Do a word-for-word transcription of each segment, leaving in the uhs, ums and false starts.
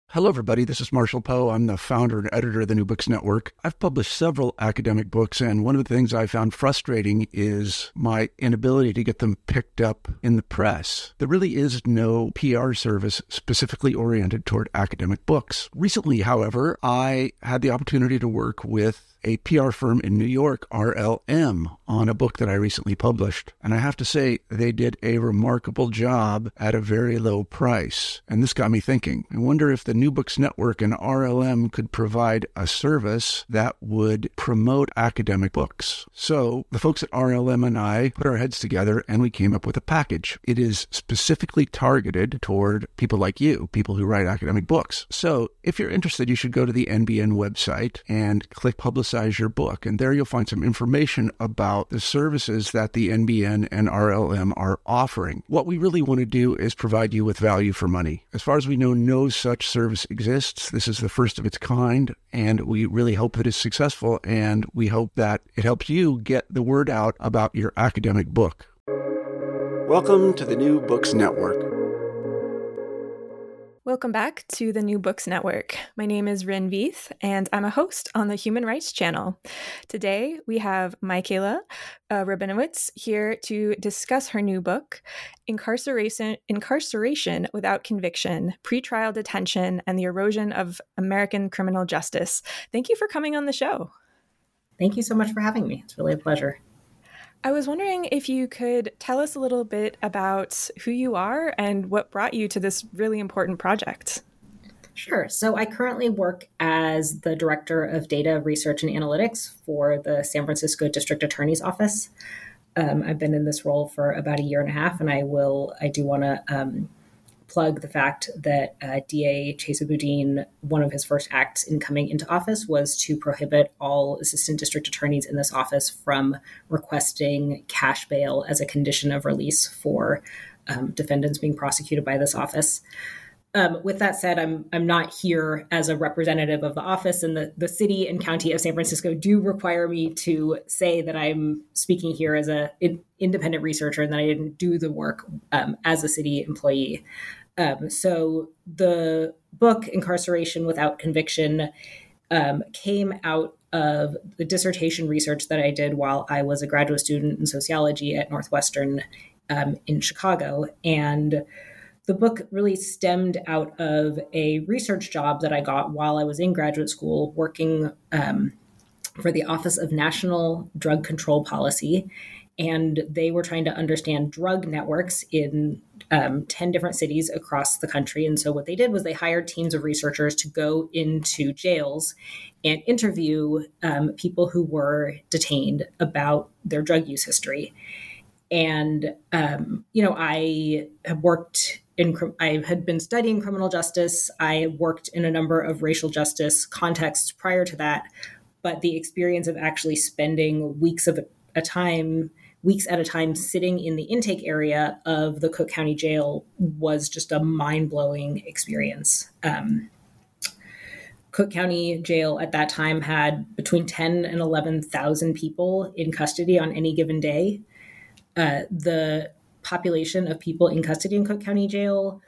Hello, everybody. This is Marshall Poe. I'm the founder and editor of the New Books Network. I've published several academic books, and one of the things I found frustrating is my inability to get them picked up in the press. There really is no P R service specifically oriented toward academic books. Recently, however, I had the opportunity to work with a P R firm in New York, R L M, on a book that I recently published. And I have to say, they did a remarkable job at a very low price. And this got me thinking. I wonder if the New Books Network and R L M could provide a service that would promote academic books. So the folks at R L M and I put our heads together and we came up with a package. It is specifically targeted toward people like you, people who write academic books. So if you're interested, you should go to the N B N website and click Publicize your book. And there you'll find some information about the services that the N B N and R L M are offering. What we really want to do is provide you with value for money. As far as we know, no such service exists. This is the first of its kind, and we really hope that it's successful, and we hope that it helps you get the word out about your academic book. Welcome to the New Books Network. Welcome back to the New Books Network. My name is Rin Veith, and I'm a host on the Human Rights Channel. Today, we have Michaela uh, Rabinowitz here to discuss her new book, Incarceration, Incarceration Without Conviction, Pretrial Detention, and the Erosion of American Criminal Justice. Thank you for coming on the show. Thank you so much for having me. It's really a pleasure. I was wondering if you could tell us a little bit about who you are and what brought you to this really important project. Sure. So I currently work as the Director of Data Research and Analytics for the San Francisco District Attorney's Office. Um, I've been in this role for about a year and a half, and I will, I do want to um, plug the fact that uh, D A Chesa Boudin, one of his first acts in coming into office was to prohibit all assistant district attorneys in this office from requesting cash bail as a condition of release for um, defendants being prosecuted by this office. Um, with that said, I'm I'm not here as a representative of the office, and the, the city and county of San Francisco do require me to say that I'm speaking here as an in, independent researcher and that I didn't do the work um, as a city employee. Um, so the book, Incarceration Without Conviction, um, came out of the dissertation research that I did while I was a graduate student in sociology at Northwestern um, in Chicago. And the book really stemmed out of a research job that I got while I was in graduate school working um, for the Office of National Drug Control Policy. And they were trying to understand drug networks in um, ten different cities across the country. And so what they did was they hired teams of researchers to go into jails and interview um, people who were detained about their drug use history. And, um, you know, I have worked in, I had been studying criminal justice. I worked in a number of racial justice contexts prior to that. But the experience of actually spending weeks of a time weeks at a time sitting in the intake area of the Cook County Jail was just a mind-blowing experience. Um, Cook County Jail at that time had between ten and eleven thousand people in custody on any given day. Uh, the population of people in custody in Cook County Jail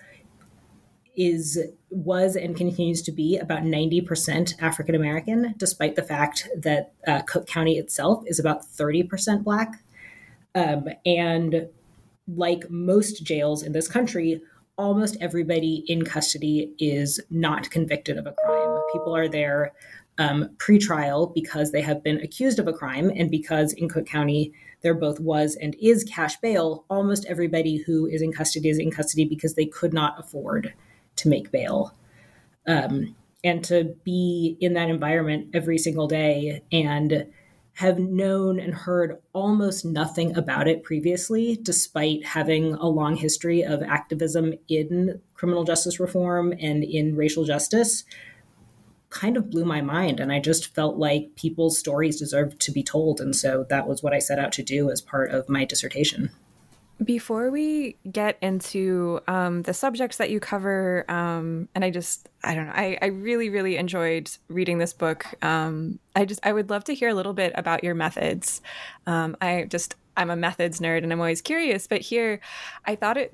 is was and continues to be about ninety percent African American, despite the fact that uh, Cook County itself is about thirty percent Black. Um, and like most jails in this country, almost everybody in custody is not convicted of a crime. People are there um, pre-trial because they have been accused of a crime, and because in Cook County there both was and is cash bail, almost everybody who is in custody is in custody because they could not afford to make bail. Um, and to be in that environment every single day and have known and heard almost nothing about it previously, despite having a long history of activism in criminal justice reform and in racial justice, kind of blew my mind. And I just felt like people's stories deserved to be told. And so that was what I set out to do as part of my dissertation. Before we get into um, the subjects that you cover, um, and I just, I don't know, I, I really, really enjoyed reading this book. Um, I just, I would love to hear a little bit about your methods. Um, I just, I'm a methods nerd and I'm always curious, but here I thought it that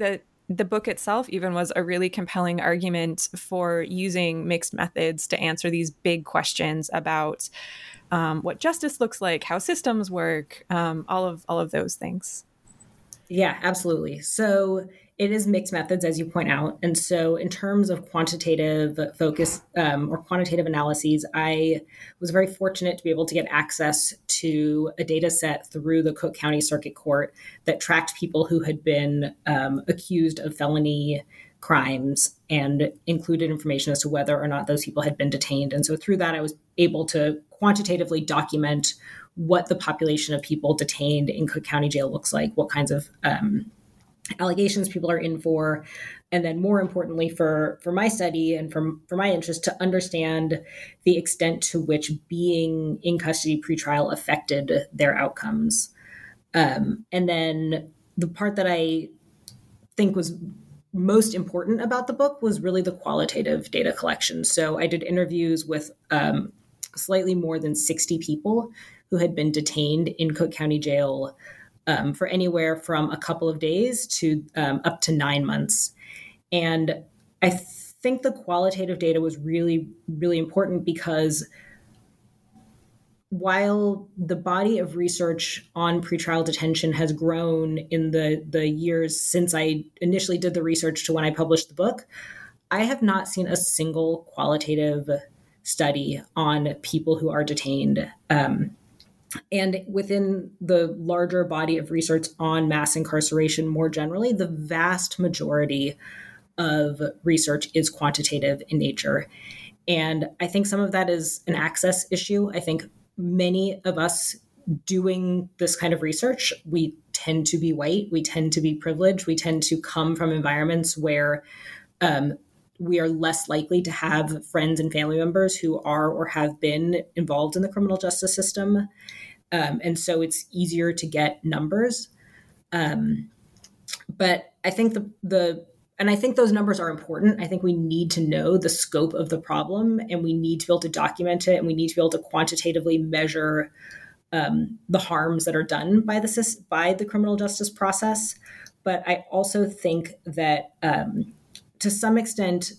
the book itself even was a really compelling argument for using mixed methods to answer these big questions about um, what justice looks like, how systems work, um, all of all of those things. Yeah, absolutely. So it is mixed methods, as you point out. And so in terms of quantitative focus um, or quantitative analyses, I was very fortunate to be able to get access to a data set through the Cook County Circuit Court that tracked people who had been um, accused of felony crimes and included information as to whether or not those people had been detained. And so through that, I was able to quantitatively document what the population of people detained in Cook County Jail looks like, what kinds of um, allegations people are in for, and then more importantly for, for my study and for, for my interest, to understand the extent to which being in custody pretrial affected their outcomes. Um, and then the part that I think was most important about the book was really the qualitative data collection. So I did interviews with um, slightly more than sixty people who had been detained in Cook County Jail um, for anywhere from a couple of days to um, up to nine months. And I th- think the qualitative data was really, really important because while the body of research on pretrial detention has grown in the, the years since I initially did the research to when I published the book, I have not seen a single qualitative study on people who are detained. Um, And within the larger body of research on mass incarceration more generally, the vast majority of research is quantitative in nature. And I think some of that is an access issue. I think many of us doing this kind of research, we tend to be white, we tend to be privileged, we tend to come from environments where um, we are less likely to have friends and family members who are or have been involved in the criminal justice system. Um, and so it's easier to get numbers. Um, but I think the, the, and I think those numbers are important. I think we need to know the scope of the problem, and we need to be able to document it, and we need to be able to quantitatively measure um, the harms that are done by the, by the criminal justice process. But I also think that um, to some extent,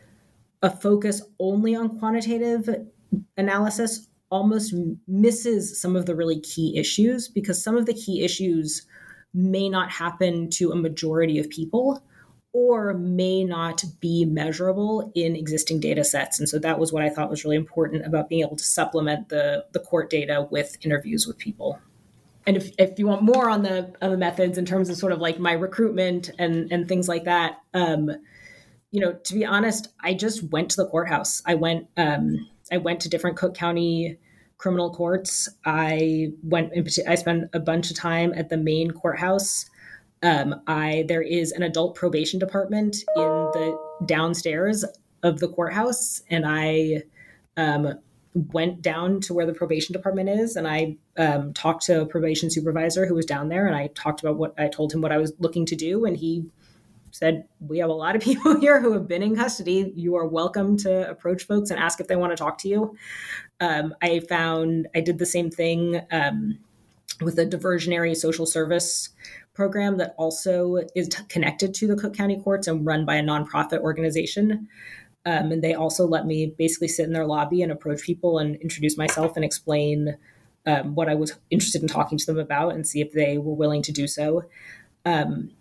a focus only on quantitative analysis almost misses some of the really key issues, because some of the key issues may not happen to a majority of people or may not be measurable in existing data sets. And so that was what I thought was really important about being able to supplement the, the court data with interviews with people. And if, if you want more on the, on the methods in terms of sort of like my recruitment and, and things like that, um, you know, to be honest, I just went to the courthouse. I went, um, I went to different Cook County criminal courts. I went, in, I spent a bunch of time at the main courthouse. Um, I there is an adult probation department in the downstairs of the courthouse, and I um, went down to where the probation department is, and I um, talked to a probation supervisor who was down there, and I talked about what I told him what I was looking to do, and he said, "We have a lot of people here who have been in custody. You are welcome to approach folks and ask if they want to talk to you." Um, I found I did the same thing um, with a diversionary social service program that also is t- connected to the Cook County courts and run by a nonprofit organization. Um, and they also let me basically sit in their lobby and approach people and introduce myself and explain um, what I was interested in talking to them about and see if they were willing to do so. Um,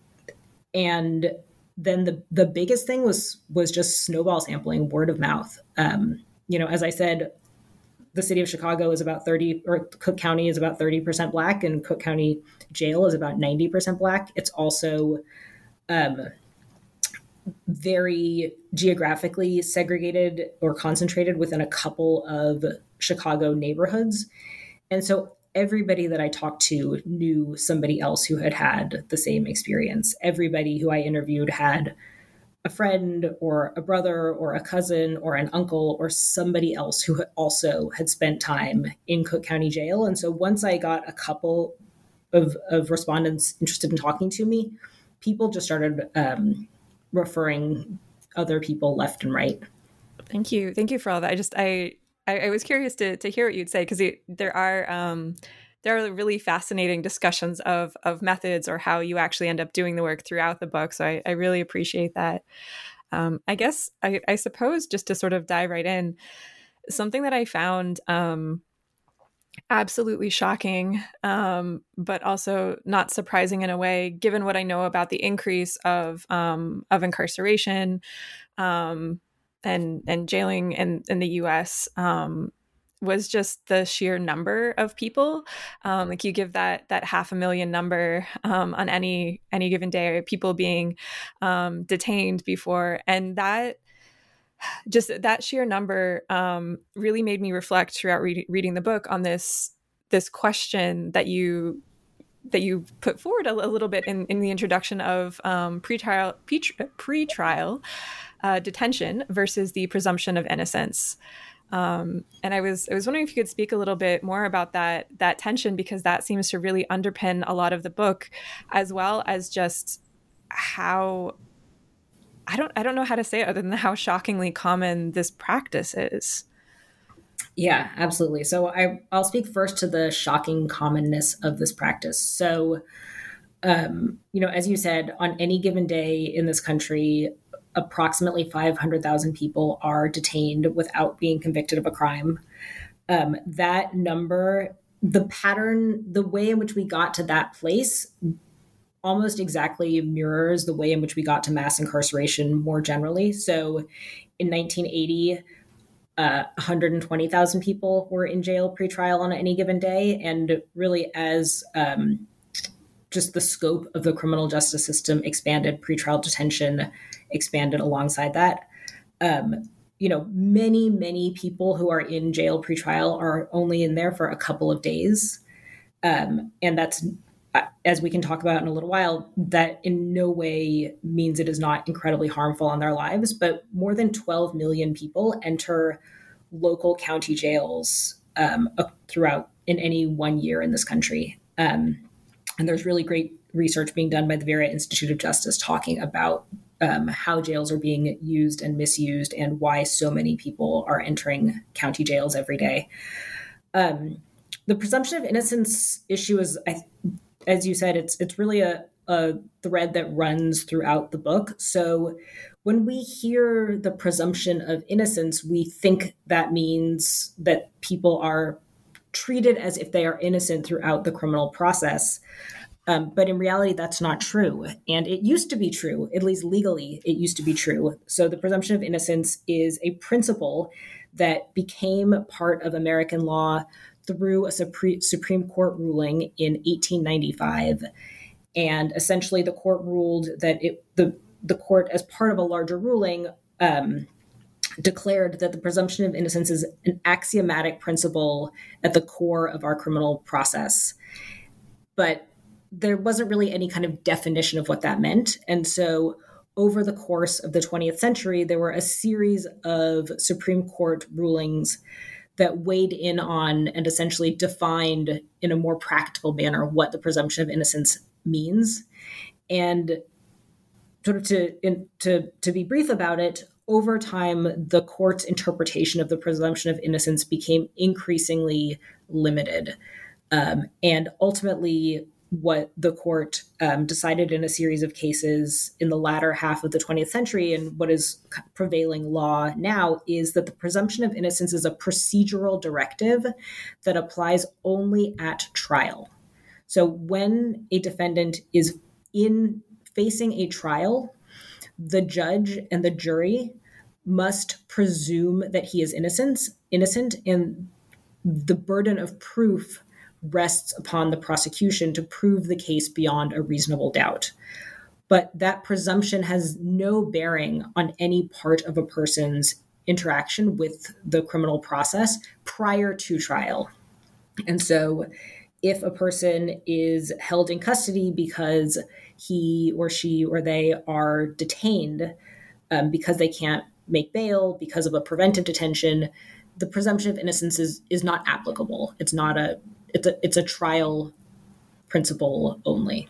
and then the the biggest thing was was just snowball sampling, word of mouth. Um, you know, as I said, the city of Chicago is about thirty, or Cook County is about thirty percent Black, and Cook County Jail is about ninety percent Black. It's also um, very geographically segregated or concentrated within a couple of Chicago neighborhoods. And so everybody that I talked to knew somebody else who had had the same experience. Everybody who I interviewed had a friend or a brother or a cousin or an uncle or somebody else who also had spent time in Cook County Jail. And so once I got a couple of, of respondents interested in talking to me, people just started um, referring other people left and right. Thank you. Thank you for all that. I just, I, I, I was curious to to hear what you'd say, because there are, um, there are really fascinating discussions of of methods or how you actually end up doing the work throughout the book. So I, I really appreciate that. Um, I guess I, I suppose just to sort of dive right in, something that I found um, absolutely shocking, um, but also not surprising in a way, given what I know about the increase of um, of incarceration um, and and jailing in, in the U S um, was just the sheer number of people. Um, like you give that that half a million number um, on any any given day, people being um, detained before, and that just that sheer number um, really made me reflect throughout re- reading the book on this this question that you that you put forward a, a little bit in, in the introduction of um, pretrial pre-trial uh, detention versus the presumption of innocence. Um, and I was I was wondering if you could speak a little bit more about that that tension, because that seems to really underpin a lot of the book, as well as just how I don't I don't know how to say it other than how shockingly common this practice is. Yeah, absolutely. So I, I'll speak first to the shocking commonness of this practice. So, um, you know, as you said, on any given day in this country, approximately five hundred thousand people are detained without being convicted of a crime. Um, that number, the pattern, the way in which we got to that place almost exactly mirrors the way in which we got to mass incarceration more generally. So in nineteen eighty, Uh, one hundred twenty thousand people were in jail pre-trial on any given day. And really, as um, just the scope of the criminal justice system expanded, pre-trial detention expanded alongside that. Um, you know, many, many people who are in jail pre-trial are only in there for a couple of days. Um, and that's, as we can talk about in a little while, that in no way means it is not incredibly harmful on their lives. But more than twelve million people enter local county jails um, throughout in any one year in this country. Um, and there's really great research being done by the Vera Institute of Justice talking about um, how jails are being used and misused and why so many people are entering county jails every day. Um, the presumption of innocence issue is, I, as you said, it's it's really a, a thread that runs throughout the book. So when we hear the presumption of innocence, we think that means that people are treated as if they are innocent throughout the criminal process. Um, but in reality, that's not true. And it used to be true, at least legally, it used to be true. So the presumption of innocence is a principle that became part of American law through a Supreme Court ruling in eighteen ninety-five. And essentially the court ruled that it, the, the court, as part of a larger ruling, um, declared that the presumption of innocence is an axiomatic principle at the core of our criminal process. But there wasn't really any kind of definition of what that meant. And so over the course of the twentieth century, there were a series of Supreme Court rulings that weighed in on and essentially defined in a more practical manner what the presumption of innocence means. And sort of to, in, to, to be brief about it, over time, the court's interpretation of the presumption of innocence became increasingly limited. Um, and ultimately, what the court um, decided in a series of cases in the latter half of the twentieth century and what is prevailing law now is that the presumption of innocence is a procedural directive that applies only at trial. So when a defendant is in facing a trial, the judge and the jury must presume that he is innocent, innocent, and the burden of proof rests upon the prosecution to prove the case beyond a reasonable doubt. But that presumption has no bearing on any part of a person's interaction with the criminal process prior to trial. And so if a person is held in custody because he or she or they are detained um, because they can't make bail, because of a preventive detention, the presumption of innocence is, is not applicable. It's not a It's a it's a trial principle only.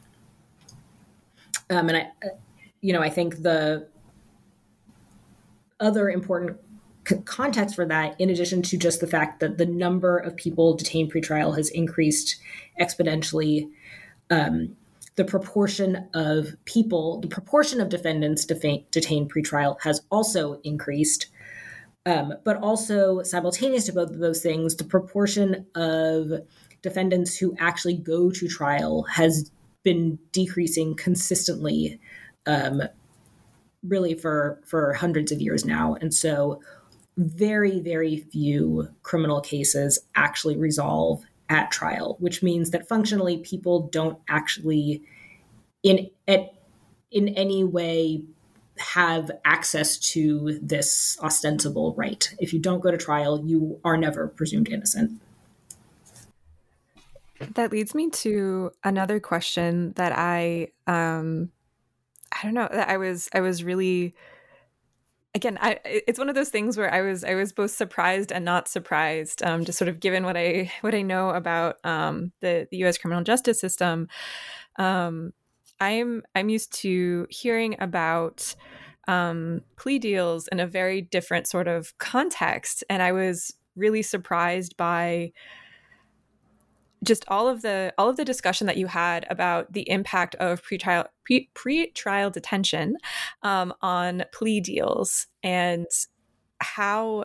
Um, and I, you know, I think the other important c- context for that, in addition to just the fact that the number of people detained pretrial has increased exponentially, um, the proportion of people, the proportion of defendants defa- detained pretrial has also increased. Um, but also simultaneous to both of those things, the proportion of defendants who actually go to trial has been decreasing consistently, um, really for, for hundreds of years now. And so very, very few criminal cases actually resolve at trial, which means that functionally people don't actually in, at, in any way have access to this ostensible right. If you don't go to trial, you are never presumed innocent. That leads me to another question that I, um, I don't know, that I was, I was really, again, I, it's one of those things where I was, I was both surprised and not surprised, um, just sort of given what I, what I know about um, the, the U S criminal justice system. Um, I'm, I'm used to hearing about um, plea deals in a very different sort of context, and I was really surprised by just all of the all of the discussion that you had about the impact of pretrial pre pre-trial detention um, on plea deals, and how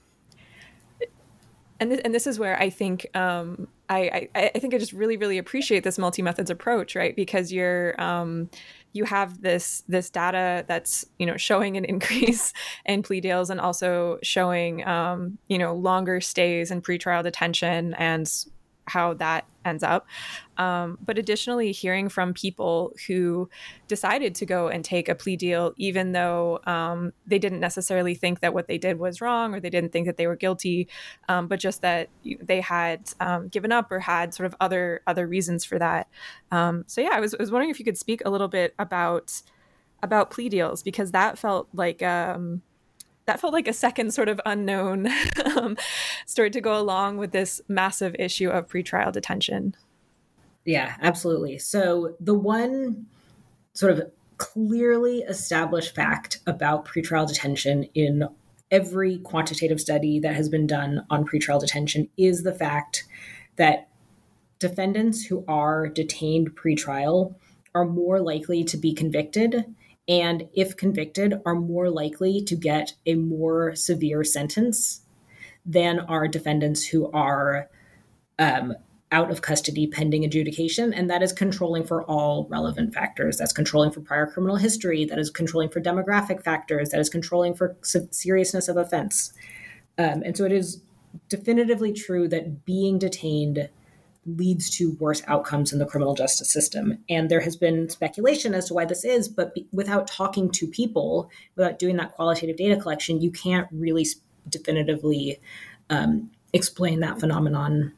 and this, and this is where I think um, I, I I think I just really really appreciate this multi-methods approach, right? Because you're um, you have this this data that's, you know, showing an increase in plea deals, and also showing um, you know, longer stays in pretrial detention and how that ends up. Um, but additionally, hearing from people who decided to go and take a plea deal, even though um, they didn't necessarily think that what they did was wrong, or they didn't think that they were guilty, um, but just that they had um, given up or had sort of other other reasons for that. Um, so yeah, I was, I was wondering if you could speak a little bit about about plea deals, because that felt like um, that felt like a second sort of unknown um, story to go along with this massive issue of pretrial detention. Yeah, absolutely. So the one sort of clearly established fact about pretrial detention in every quantitative study that has been done on pretrial detention is the fact that defendants who are detained pretrial are more likely to be convicted, and if convicted, are more likely to get a more severe sentence than are defendants who are um, out of custody pending adjudication. And that is controlling for all relevant factors. That's controlling for prior criminal history. That is controlling for demographic factors. That is controlling for seriousness of offense. Um, and so it is definitively true that being detained leads to worse outcomes in the criminal justice system. And there has been speculation as to why this is, but be, without talking to people, without doing that qualitative data collection, you can't really definitively um, explain that phenomenon.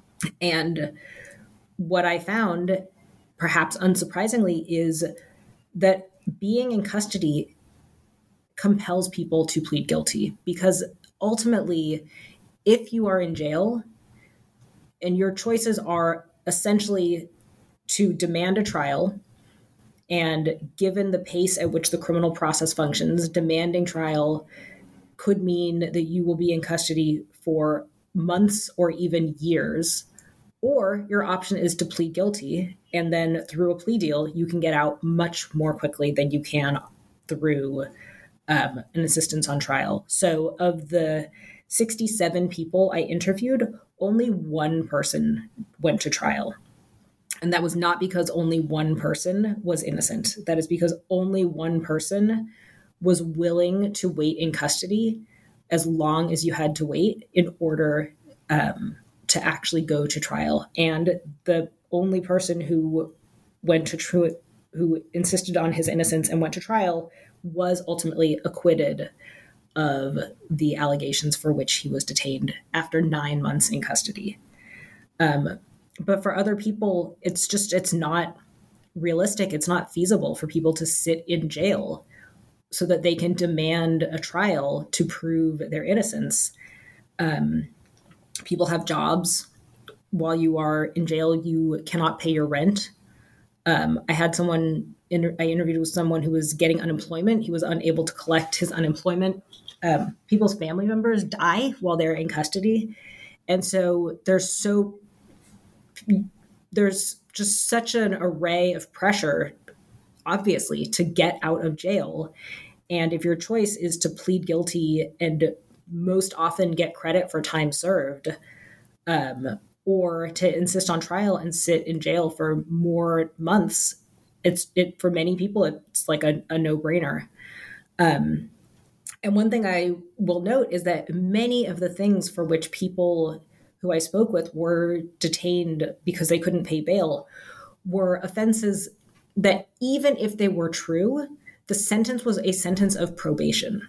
And what I found, perhaps unsurprisingly, is that being in custody compels people to plead guilty, because ultimately, if you are in jail, and your choices are essentially to demand a trial, and given the pace at which the criminal process functions, demanding trial could mean that you will be in custody for months or even years, or your option is to plead guilty, and then through a plea deal, you can get out much more quickly than you can through um, an assistance on trial. So of the sixty-seven people I interviewed, only one person went to trial. And that was not because only one person was innocent. That is because only one person was willing to wait in custody as long as you had to wait in order um, to actually go to trial. And the only person who went to tr- who insisted on his innocence and went to trial was ultimately acquitted of the allegations for which he was detained after nine months in custody. Um, but for other people, it's just, it's not realistic. It's not feasible for people to sit in jail so that they can demand a trial to prove their innocence. Um, people have jobs. While you are in jail, you cannot pay your rent. Um, I had someone, inter- I interviewed with someone who was getting unemployment. He was unable to collect his unemployment um, people's family members die while they're in custody. And so there's so there's just such an array of pressure, obviously, to get out of jail. And if your choice is to plead guilty and most often get credit for time served, um, or to insist on trial and sit in jail for more months, it's it for many people, it's like a, a no-brainer. Um, and one thing I will note is that many of the things for which people who I spoke with were detained because they couldn't pay bail were offenses that, even if they were true, the sentence was a sentence of probation.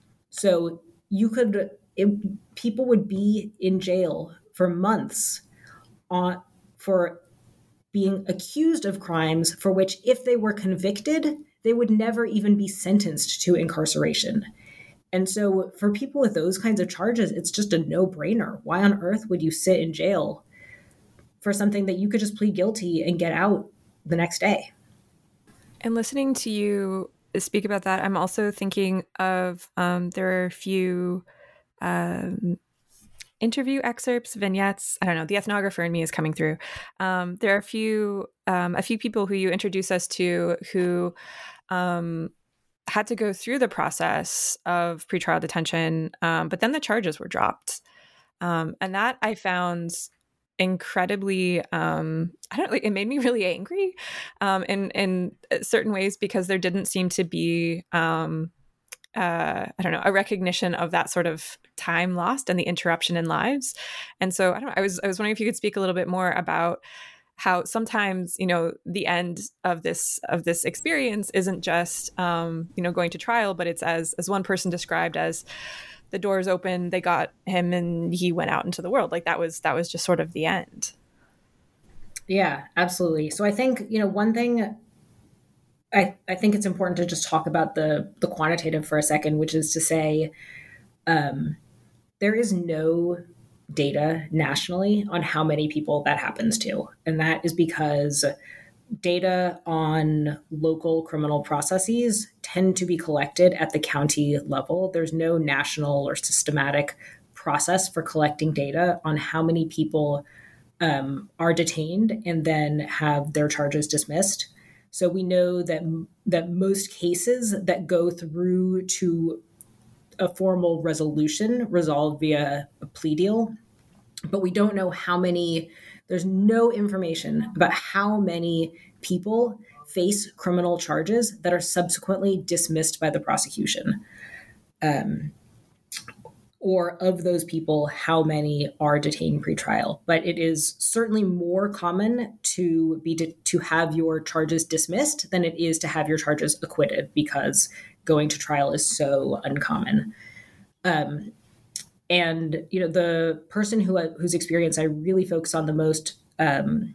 So you could, it, people would be in jail for months on, for being accused of crimes for which, if they were convicted, they would never even be sentenced to incarceration. And so for people with those kinds of charges, it's just a no-brainer. Why on earth would you sit in jail for something that you could just plead guilty and get out the next day? And listening to you speak about that, I'm also thinking of um, there are a few um, interview excerpts, vignettes. I don't know. The ethnographer in me is coming through. Um, there are a few um, a few people who you introduce us to who um, had to go through the process of pretrial detention, um, but then the charges were dropped, um, and that I found incredibly. Um, I don't. Like, it made me really angry, um, in in certain ways, because there didn't seem to be. Um, uh, I don't know, a recognition of that sort of time lost and the interruption in lives. And so I don't know, I was, I was wondering if you could speak a little bit more about how sometimes, you know, the end of this, of this experience isn't just, um, you know, going to trial, but it's as, as one person described as the doors open, they got him and he went out into the world. Like that was, that was just sort of the end. Yeah, absolutely. So I think, you know, one thing I, I think it's important to just talk about the the quantitative for a second, which is to say um, there is no data nationally on how many people that happens to. And that is because data on local criminal processes tend to be collected at the county level. There's no national or systematic process for collecting data on how many people um, are detained and then have their charges dismissed. So we know that that most cases that go through to a formal resolution resolve via a plea deal, but we don't know how many, there's no information about how many people face criminal charges that are subsequently dismissed by the prosecution. Um, or of those people, how many are detained pretrial. But it is certainly more common to be de- to have your charges dismissed than it is to have your charges acquitted, because going to trial is so uncommon. Um, and you know, the person who whose experience I really focus on the most um,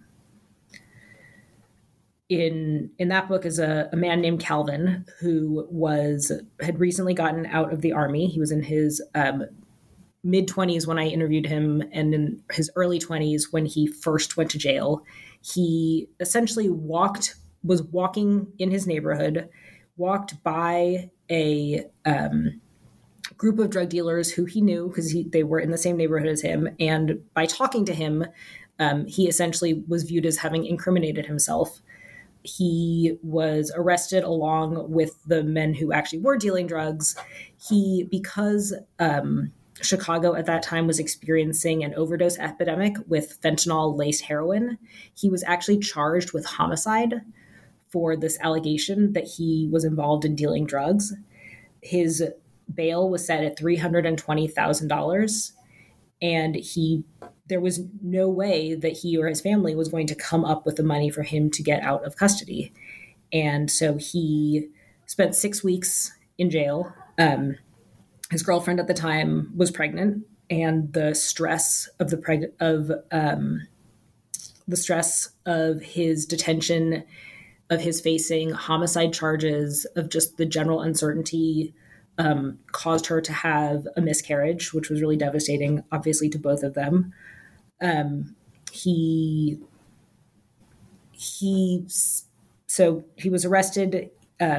in in that book is a, a man named Calvin, who was had recently gotten out of the army. He was in his um, mid twenties when I interviewed him, and in his early twenties when he first went to jail. He essentially walked was walking in his neighborhood, walked by a um, group of drug dealers who he knew because they were in the same neighborhood as him, and by talking to him, um, he essentially was viewed as having incriminated himself. He was arrested along with the men who actually were dealing drugs. He, because um, Chicago at that time was experiencing an overdose epidemic with fentanyl-laced heroin, he was actually charged with homicide for this allegation that he was involved in dealing drugs. His bail was set at three hundred twenty thousand dollars, and he there was no way that he or his family was going to come up with the money for him to get out of custody. And so he spent six weeks in jail. Um, his girlfriend at the time was pregnant, and the stress of the preg- of um, the stress of his detention, of his facing homicide charges, of just the general uncertainty um, caused her to have a miscarriage, which was really devastating, obviously, to both of them. Um, he, he, so he was arrested. Um,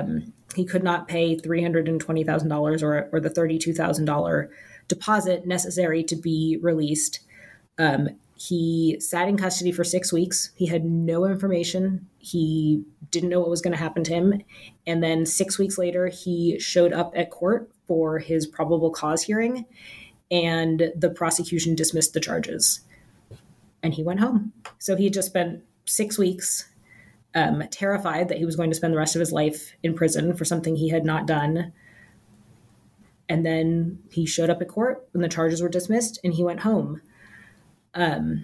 he could not pay three hundred twenty thousand dollars or, or the thirty-two thousand dollars deposit necessary to be released. Um, he sat in custody for six weeks. He had no information. He didn't know what was going to happen to him. And then six weeks later, he showed up at court for his probable cause hearing, and the prosecution dismissed the charges. And he went home. So he had just spent six weeks um, terrified that he was going to spend the rest of his life in prison for something he had not done. And then he showed up at court when the charges were dismissed, and he went home. Um,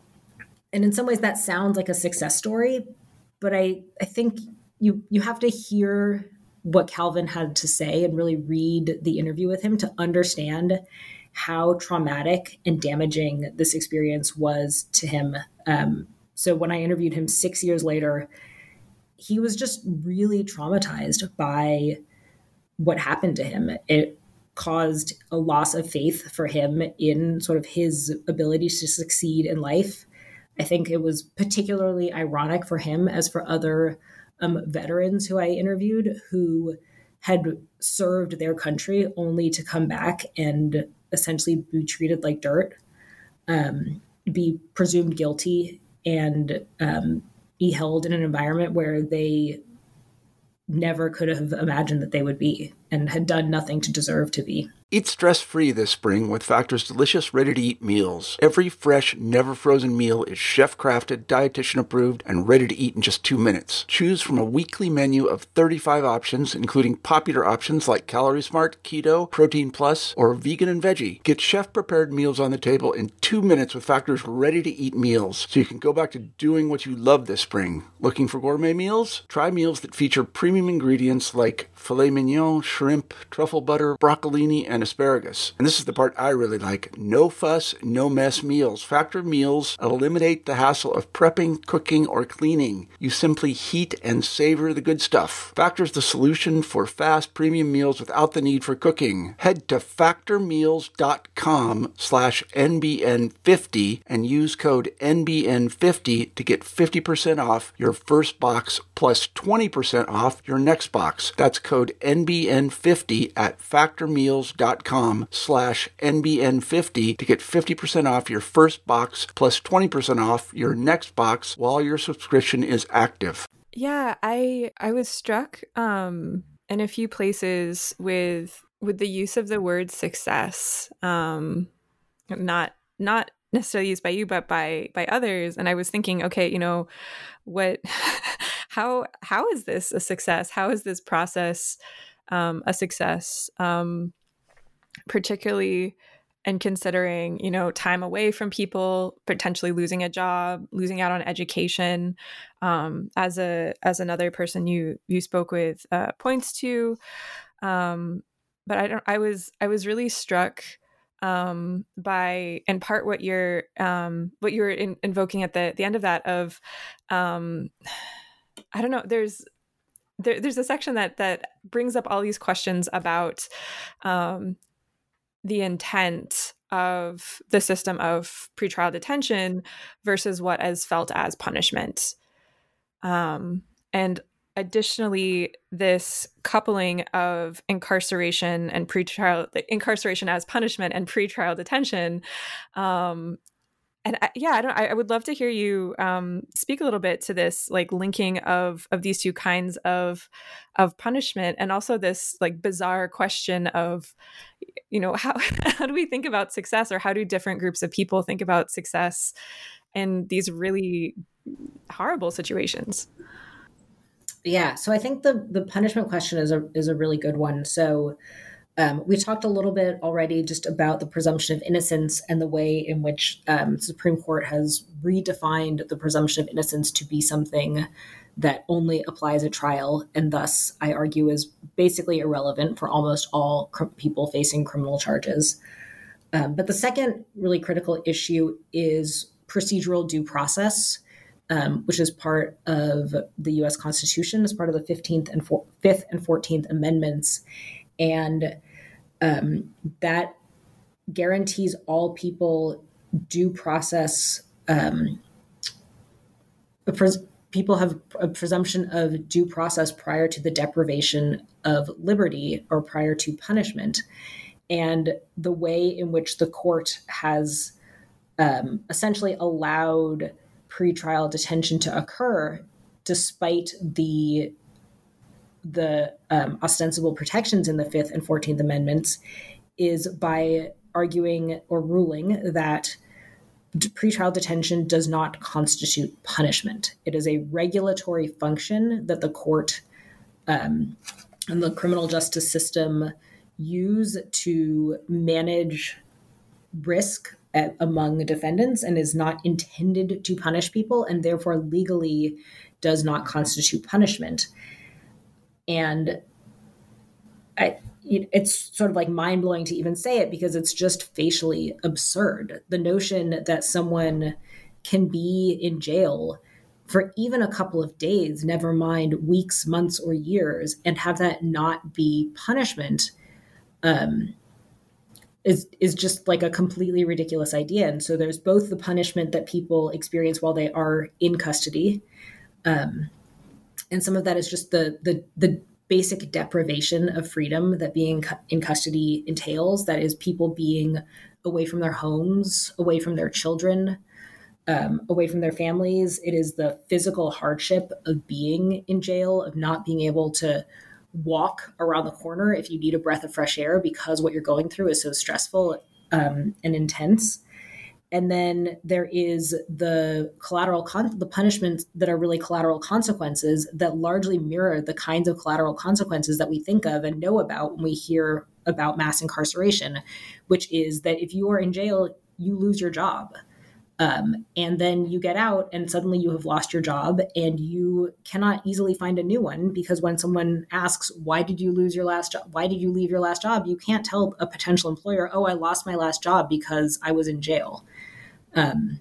and in some ways that sounds like a success story, but I, I think you you have to hear what Calvin had to say and really read the interview with him to understand how traumatic and damaging this experience was to him. Um, so when I interviewed him six years later, he was just really traumatized by what happened to him. It caused a loss of faith for him in sort of his ability to succeed in life. I think it was particularly ironic for him, as for other um, veterans who I interviewed who had served their country only to come back and essentially be treated like dirt, um, be presumed guilty, and um, be held in an environment where they never could have imagined that they would be and had done nothing to deserve to be. Eat stress-free this spring with Factor's delicious, ready-to-eat meals. Every fresh, never-frozen meal is chef-crafted, dietitian-approved, and ready to eat in just two minutes. Choose from a weekly menu of thirty-five options, including popular options like Calorie Smart, Keto, Protein Plus, or Vegan and Veggie. Get chef-prepared meals on the table in two minutes with Factor's ready-to-eat meals, so you can go back to doing what you love this spring. Looking for gourmet meals? Try meals that feature premium ingredients like filet mignon, shrimp, truffle butter, broccolini, and asparagus. And this is the part I really like. No fuss, no mess meals. Factor meals eliminate the hassle of prepping, cooking, or cleaning. You simply heat and savor the good stuff. Factor's the solution for fast premium meals without the need for cooking. Head to factormeals.com slash NBN50 and use code N B N fifty to get fifty percent off your first box plus twenty percent off your next box. That's code N B N fifty at factormeals.com slash NBN50 to get fifty percent off your first box plus twenty percent off your next box while your subscription is active. Yeah, I I was struck um, in a few places with with the use of the word success, um, not not necessarily used by you, but by by others. And I was thinking, okay, you know, what, how how is this a success? How is this process um, a success? Um, particularly in considering, you know, time away from people, potentially losing a job, losing out on education, um, as a as another person you you spoke with uh, points to. Um, but I don't. I was I was really struck um, by, in part, what you're um, what you're in, invoking at the the end of that. Of um, I don't know. There's there, there's a section that that brings up all these questions about Um, the intent of the system of pretrial detention versus what is felt as punishment. Um, and additionally, this coupling of incarceration and pretrial, incarceration as punishment and pretrial detention. Um, and I, yeah, I don't. I, I would love to hear you um, speak a little bit to this, like linking of of these two kinds of of punishment, and also this like bizarre question of, you know, how how do we think about success, or how do different groups of people think about success in these really horrible situations? Yeah, so I think the the punishment question is a is a really good one. So um, we talked a little bit already just about the presumption of innocence and the way in which um, Supreme Court has redefined the presumption of innocence to be something that only applies at trial, and thus, I argue, is basically irrelevant for almost all cr- people facing criminal charges. Um, but the second really critical issue is procedural due process, um, which is part of the U S Constitution, as part of the fifteenth and for- fifth and fourteenth Amendments. And um, that guarantees all people due process, um, a pres- people have a presumption of due process prior to the deprivation of liberty or prior to punishment. And the way in which the court has um, essentially allowed pretrial detention to occur, despite the the um, ostensible protections in the Fifth and Fourteenth Amendments, is by arguing or ruling that pretrial detention does not constitute punishment. It is a regulatory function that the court um, and the criminal justice system use to manage risk at, among defendants, and is not intended to punish people, and therefore legally does not constitute punishment. And I, it's sort of like mind-blowing to even say it, because it's just facially absurd. The notion that someone can be in jail for even a couple of days, never mind weeks, months, or years, and have that not be punishment, um, is is just like a completely ridiculous idea. And so there's both the punishment that people experience while they are in custody, um, and some of that is just the the the basic deprivation of freedom that being in custody entails. That is, people being away from their homes, away from their children, um, away from their families. It is the physical hardship of being in jail, of not being able to walk around the corner if you need a breath of fresh air because what you're going through is so stressful um, and intense. And then there is the collateral, con- the punishments that are really collateral consequences that largely mirror the kinds of collateral consequences that we think of and know about when we hear about mass incarceration, which is that if you are in jail, you lose your job. Um, and then you get out and suddenly you have lost your job and you cannot easily find a new one, because when someone asks, why did you lose your last job? Why did you leave your last job? You can't tell a potential employer, oh, I lost my last job because I was in jail. Um,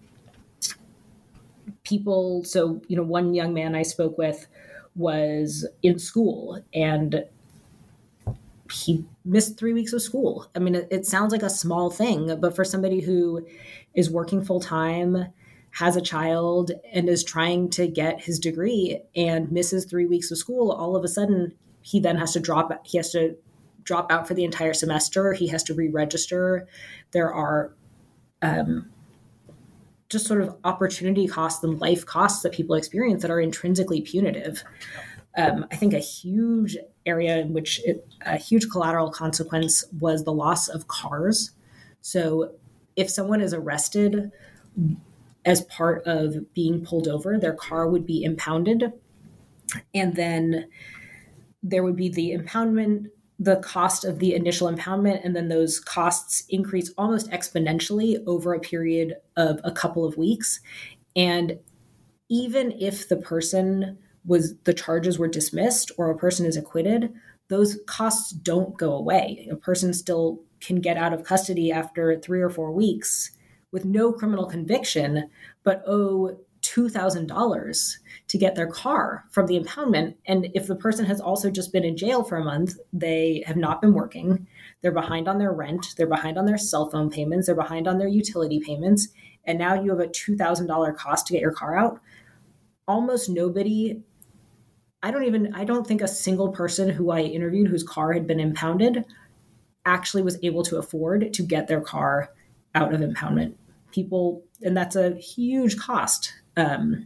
people, so, you know, one young man I spoke with was in school and he missed three weeks of school. I mean, it, it sounds like a small thing, but for somebody who is working full time, has a child, and is trying to get his degree and misses three weeks of school, all of a sudden he then has to drop, he has to drop out for the entire semester. He has to re-register. There are, um, just sort of opportunity costs and life costs that people experience that are intrinsically punitive. Um, I think a huge area in which it, a huge collateral consequence was the loss of cars. So if someone is arrested as part of being pulled over, their car would be impounded. And then there would be the impoundment, the cost of the initial impoundment, and then those costs increase almost exponentially over a period of a couple of weeks. And even if the person was, the charges were dismissed or a person is acquitted, those costs don't go away. A person still can get out of custody after three or four weeks with no criminal conviction, but owe two thousand dollars to get their car from the impoundment. And if the person has also just been in jail for a month, they have not been working, they're behind on their rent, they're behind on their cell phone payments, they're behind on their utility payments, and now you have a two thousand dollars cost to get your car out. Almost nobody, I don't even, I don't think a single person who I interviewed whose car had been impounded actually was able to afford to get their car out of impoundment. People, and that's a huge cost um,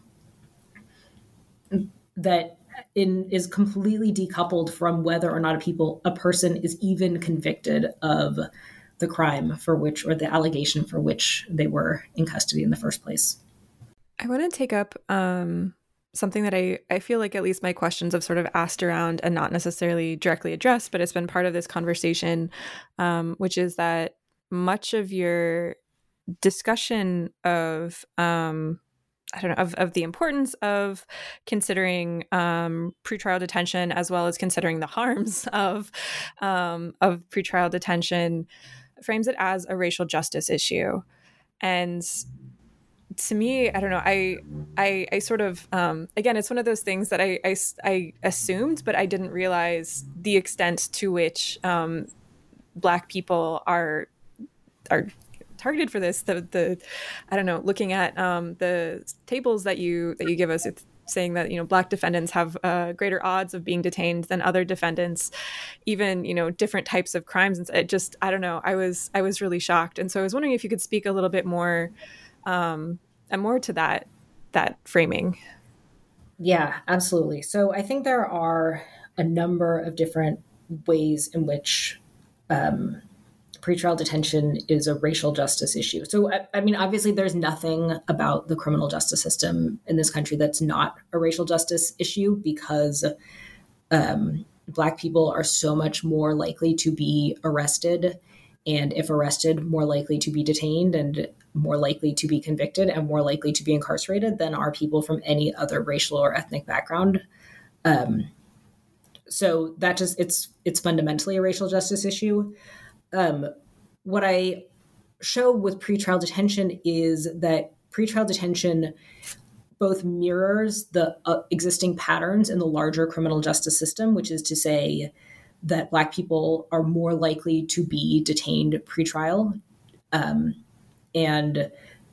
that in, is completely decoupled from whether or not a people a person is even convicted of the crime for which, or the allegation for which they were in custody in the first place. I want to take up um, something that I, I feel like at least my questions have sort of asked around and not necessarily directly addressed, but it's been part of this conversation, um, which is that much of your discussion of um, I don't know of, of the importance of considering um, pretrial detention, as well as considering the harms of um, of pretrial detention, frames it as a racial justice issue. And to me, I don't know, I I, I sort of um, again, it's one of those things that I, I, I assumed, but I didn't realize the extent to which um, Black people are are targeted for this. The the I don't know, looking at um, the tables that you that you give us, it's saying that, you know, Black defendants have uh, greater odds of being detained than other defendants, even, you know, different types of crimes. And it just, I don't know, I was, I was really shocked. And so I was wondering if you could speak a little bit more, um, and more to that, that framing. Yeah, absolutely. So I think there are a number of different ways in which um, pretrial detention is a racial justice issue. So, I, I mean, obviously, there's nothing about the criminal justice system in this country that's not a racial justice issue, because um, Black people are so much more likely to be arrested, and if arrested, more likely to be detained, and more likely to be convicted, and more likely to be incarcerated than are people from any other racial or ethnic background. Um, so that just, it's it's fundamentally a racial justice issue. Um, what I show with pretrial detention is that pretrial detention both mirrors the uh, existing patterns in the larger criminal justice system, which is to say that Black people are more likely to be detained pretrial. Um, and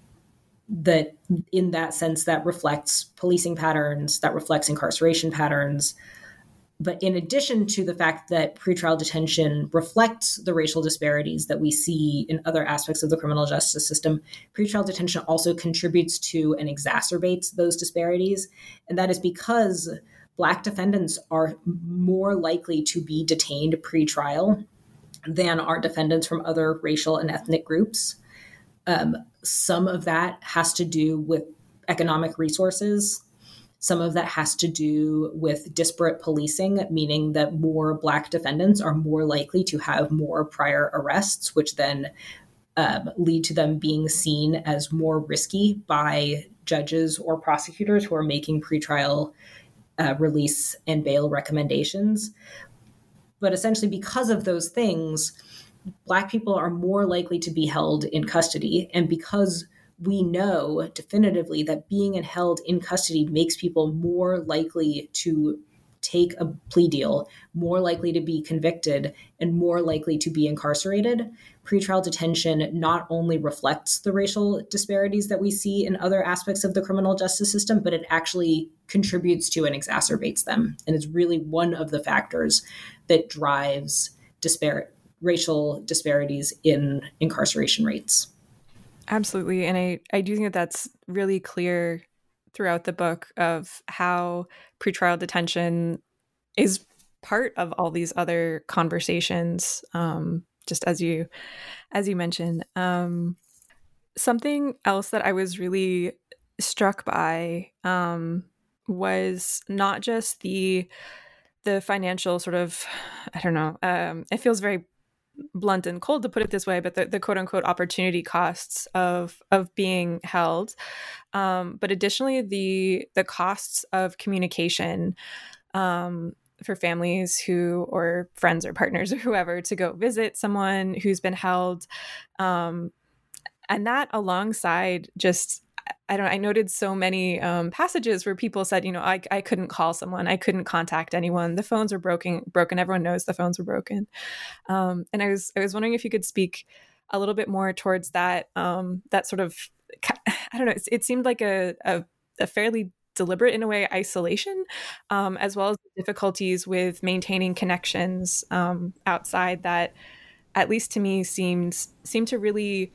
that in that sense, that reflects policing patterns, that reflects incarceration patterns. But in addition to the fact that pretrial detention reflects the racial disparities that we see in other aspects of the criminal justice system, pretrial detention also contributes to and exacerbates those disparities. And that is because Black defendants are more likely to be detained pretrial than are defendants from other racial and ethnic groups. Um, some of that has to do with economic resources. Some of that has to do with disparate policing, meaning that more Black defendants are more likely to have more prior arrests, which then um, lead to them being seen as more risky by judges or prosecutors who are making pretrial uh, release and bail recommendations. But essentially, because of those things, Black people are more likely to be held in custody. And because we know definitively that being held in custody makes people more likely to take a plea deal, more likely to be convicted, and more likely to be incarcerated, pretrial detention not only reflects the racial disparities that we see in other aspects of the criminal justice system, but it actually contributes to and exacerbates them. And it's really one of the factors that drives dispar- racial disparities in incarceration rates. Absolutely. And I, I do think that that's really clear throughout the book of how pretrial detention is part of all these other conversations, um, just as you as you mentioned. Um, something else that I was really struck by um, was not just the the financial sort of, I don't know, um, it feels very blunt and cold to put it this way, but the, the quote unquote opportunity costs of of being held, um, but additionally the the costs of communication um, for families who or friends or partners or whoever to go visit someone who's been held, um, and that alongside just. I don't. I noted so many um, passages where people said, you know, I, I couldn't call someone, I couldn't contact anyone. The phones were broken. Broken. Everyone knows the phones were broken. Um, and I was I was wondering if you could speak a little bit more towards that. Um, that sort of, I don't know. It, it seemed like a, a a fairly deliberate, in a way, isolation, um, as well as the difficulties with maintaining connections um, outside that, at least to me, seemed seemed to really.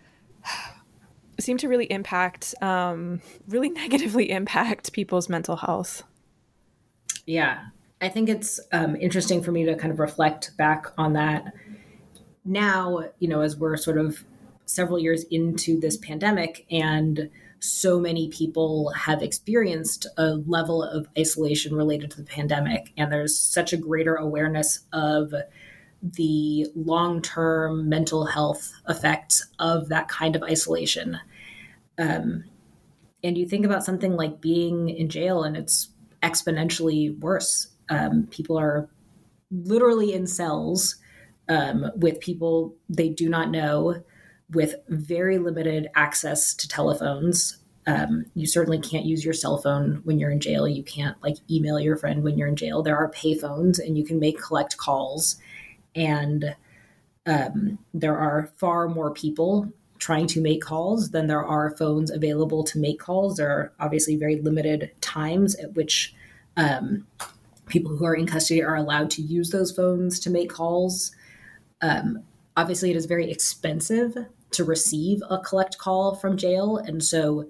seem to really impact, um, really negatively impact people's mental health. Yeah, I think it's um, interesting for me to kind of reflect back on that now, you know, as we're sort of several years into this pandemic and so many people have experienced a level of isolation related to the pandemic. And there's such a greater awareness of the long-term mental health effects of that kind of isolation. Um, and you think about something like being in jail and it's exponentially worse. Um, people are literally in cells um, with people they do not know, with very limited access to telephones. Um, you certainly can't use your cell phone when you're in jail. You can't like email your friend when you're in jail. There are pay phones and you can make collect calls. And um, there are far more people trying to make calls than there are phones available to make calls. There are obviously very limited times at which um, people who are in custody are allowed to use those phones to make calls. Um, obviously, it is very expensive to receive a collect call from jail. And so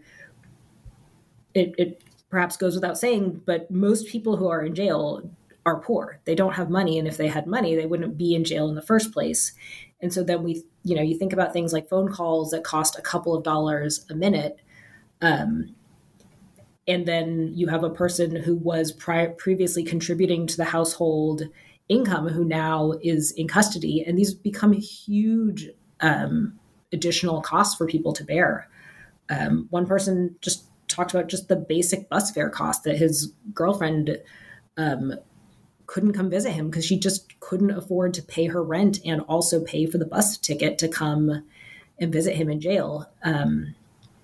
it, it perhaps goes without saying, but most people who are in jail are poor. They don't have money. And if they had money, they wouldn't be in jail in the first place. And so then we, you know, you think about things like phone calls that cost a couple of dollars a minute. Um, and then you have a person who was pri- previously contributing to the household income who now is in custody. And these become huge um, additional costs for people to bear. Um, one person just talked about just the basic bus fare cost that his girlfriend um, couldn't come visit him because she just couldn't afford to pay her rent and also pay for the bus ticket to come and visit him in jail. Um,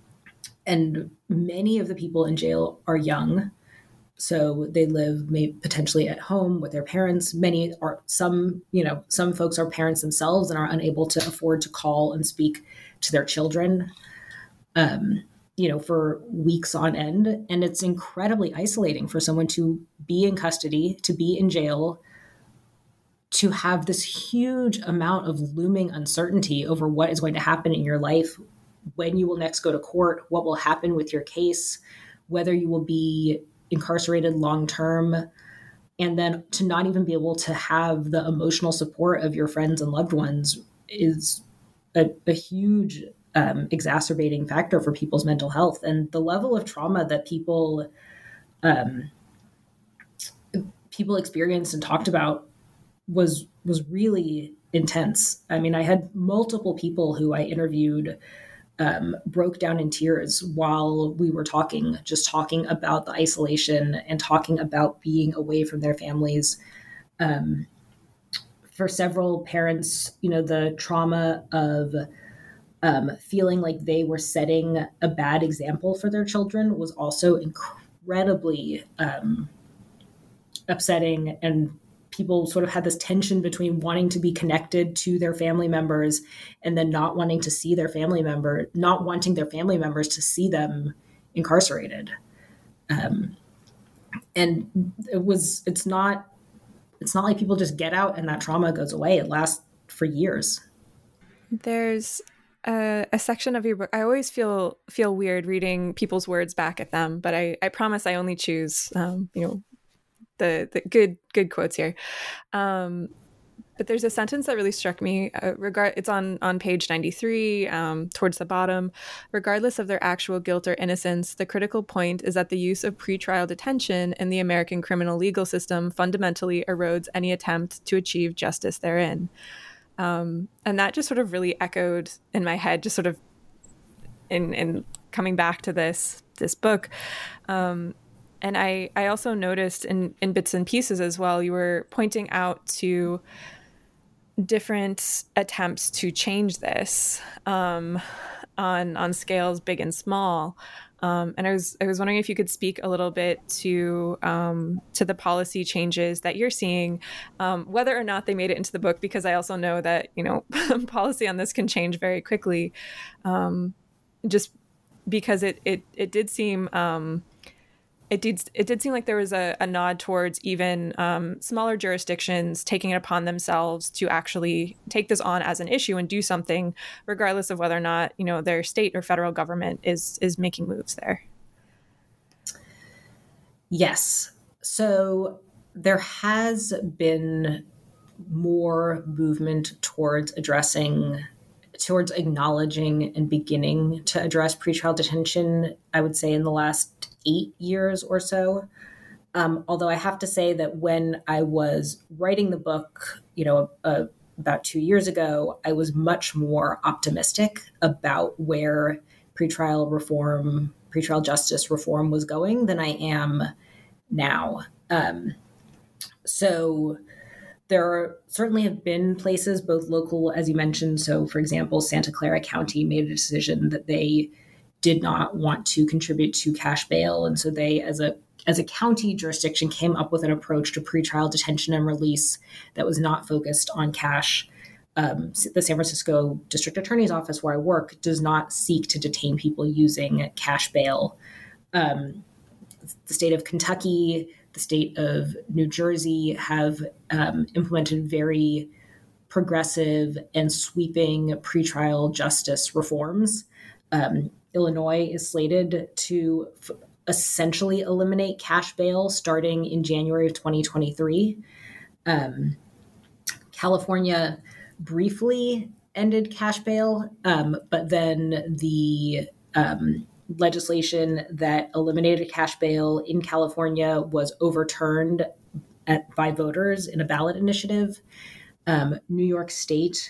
and many of the people in jail are young. So they live maybe potentially at home with their parents. Many are some, you know, some folks are parents themselves and are unable to afford to call and speak to their children, um, you know, for weeks on end. And it's incredibly isolating for someone to be in custody, to be in jail, to have this huge amount of looming uncertainty over what is going to happen in your life, when you will next go to court, what will happen with your case, whether you will be incarcerated long-term, and then to not even be able to have the emotional support of your friends and loved ones is a, a huge um, exacerbating factor for people's mental health. And the level of trauma that people um, people experienced and talked about was was really intense. I mean, I had multiple people who I interviewed Um, broke down in tears while we were talking, just talking about the isolation and talking about being away from their families. Um, for several parents, you know, the trauma of um, feeling like they were setting a bad example for their children was also incredibly um, upsetting, and people sort of had this tension between wanting to be connected to their family members and then not wanting to see their family member, not wanting their family members to see them incarcerated. Um, and it was, it's not, it's not like people just get out and that trauma goes away. It lasts for years. There's a, a section of your book. I always feel, feel weird reading people's words back at them, but I, I promise I only choose, um, you know, the, the good, good quotes here. Um, but there's a sentence that really struck me. Uh, regard, it's on, on page ninety-three, um, towards the bottom. Regardless of their actual guilt or innocence, the critical point is that the use of pretrial detention in the American criminal legal system fundamentally erodes any attempt to achieve justice therein. Um, and that just sort of really echoed in my head, just sort of in, in coming back to this, this book. Um, And I, I also noticed in, in bits and pieces as well, you were pointing out to different attempts to change this um, on on scales big and small. Um, and I was I was wondering if you could speak a little bit to um, to the policy changes that you're seeing, um, whether or not they made it into the book, because I also know that, you know, policy on this can change very quickly. Um, just because it it it did seem. Um, It did, it did seem like there was a, a nod towards even um, smaller jurisdictions taking it upon themselves to actually take this on as an issue and do something, regardless of whether or not, you know, their state or federal government is is making moves there. Yes. So there has been more movement towards addressing, towards acknowledging and beginning to address pretrial detention, I would say in the last eight years or so. Um, although I have to say that when I was writing the book, you know, uh, about two years ago, I was much more optimistic about where pretrial reform, pretrial justice reform was going than I am now. Um, so there are, certainly have been places, both local, as you mentioned. So, for example, Santa Clara County made a decision that they did not want to contribute to cash bail. And so they, as a as a county jurisdiction, came up with an approach to pretrial detention and release that was not focused on cash. um, the San Francisco District Attorney's Office, where I work, does not seek to detain people using cash bail. Um, the state of Kentucky, the state of New Jersey have um, implemented very progressive and sweeping pretrial justice reforms. Um, Illinois is slated to f- essentially eliminate cash bail starting in January of twenty twenty-three. Um, California briefly ended cash bail, um, but then the um, legislation that eliminated cash bail in California was overturned at, by voters in a ballot initiative. Um, New York State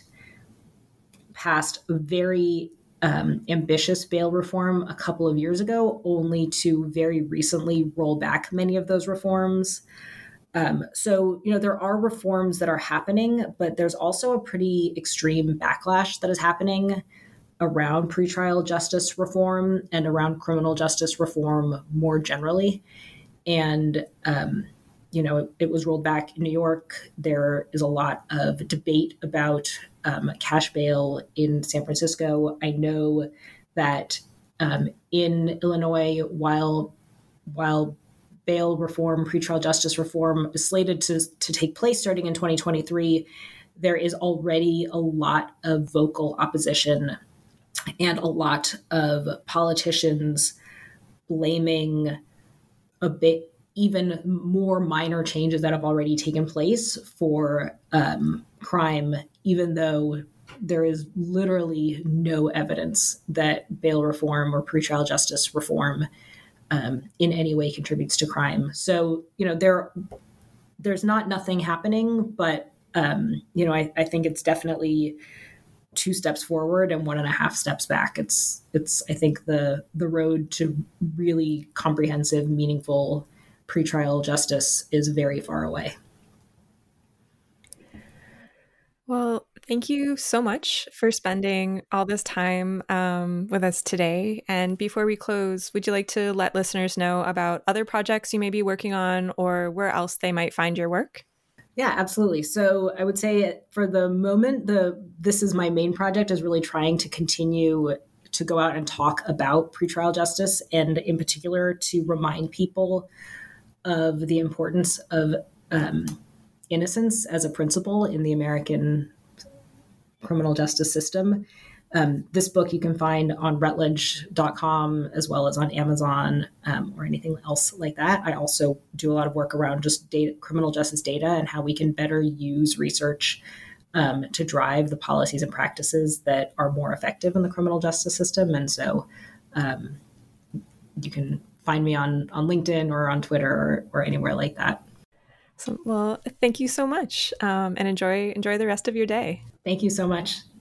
passed a very um, ambitious bail reform a couple of years ago, only to very recently roll back many of those reforms. Um, so, you know, there are reforms that are happening, but there's also a pretty extreme backlash that is happening around pretrial justice reform and around criminal justice reform more generally. And, um, you know, it, it was rolled back in New York. There is a lot of debate about um, cash bail in San Francisco. I know that um, in Illinois, while while bail reform, pretrial justice reform is slated to, to take place starting in twenty twenty-three, there is already a lot of vocal opposition and a lot of politicians blaming a bit even more minor changes that have already taken place for um, crime, even though there is literally no evidence that bail reform or pretrial justice reform Um, in any way contributes to crime. So, you know, there, there's not nothing happening, but, um, you know, I, I think it's definitely two steps forward and one and a half steps back. It's, it's, I think the, the road to really comprehensive, meaningful pretrial justice is very far away. Well, thank you so much for spending all this time um, with us today. And before we close, would you like to let listeners know about other projects you may be working on or where else they might find your work? Yeah, absolutely. So I would say for the moment, the this is my main project is really trying to continue to go out and talk about pretrial justice, and in particular to remind people of the importance of um, innocence as a principle in the American criminal justice system. Um, this book you can find on Routledge dot com as well as on Amazon um, or anything else like that. I also do a lot of work around just data, criminal justice data and how we can better use research um, to drive the policies and practices that are more effective in the criminal justice system. And so um, you can find me on, on LinkedIn or on Twitter or, or anywhere like that. So, well, thank you so much um, and enjoy enjoy the rest of your day. Thank you so much.